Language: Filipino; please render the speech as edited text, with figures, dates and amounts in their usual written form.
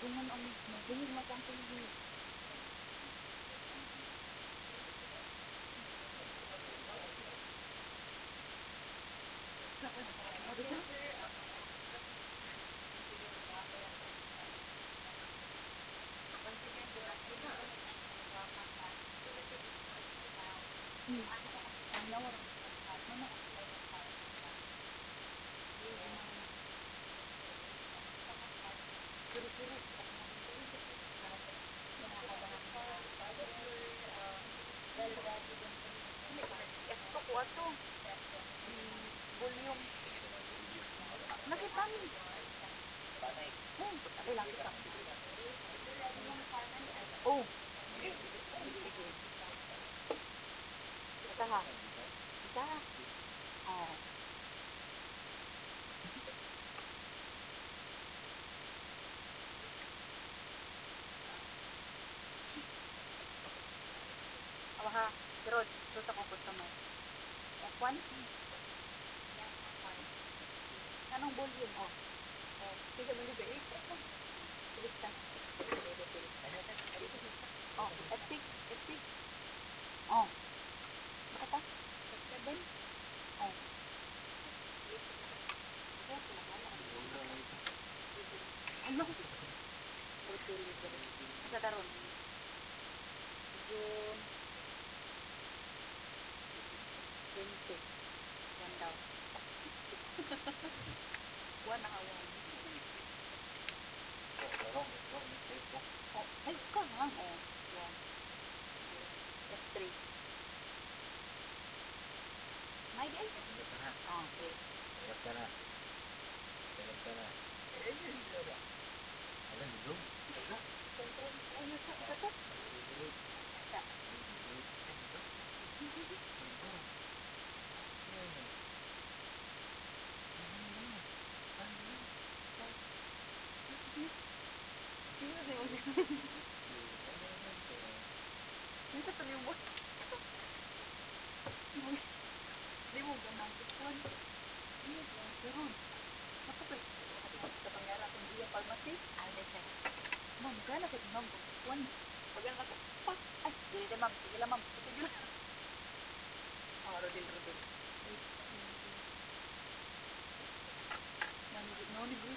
Ingon ang nagbulig matang TV. Ito ko ato. Si Bulyong. Nakita mo. Oh, ay nakita. Oh. Sige. Kita ha. Kita ha. Oh. Oh ha. Rod ako customer. F1? Anong volume? Oh. Sige mo libre. Pilit ka. Oh, F6. F6. Oh. Makata? F7? Oh. Ano? Sa taron. June 20. Yan daw. Buwan na kawan. Oh, ay ka ha. Oh, yan. F3. May di ay? Oh, okay. Dito sa limot. Di mo ganang tukwan. Pero, ako pa sa pangyara kung iya pharmacy. Ano siya? Ma'am, gana ka ma'am kung tukwan. Pag ako, pa, ay, dili ma'am, sige lang ma'am, sige lang. Oh, Rodil. Ay, no,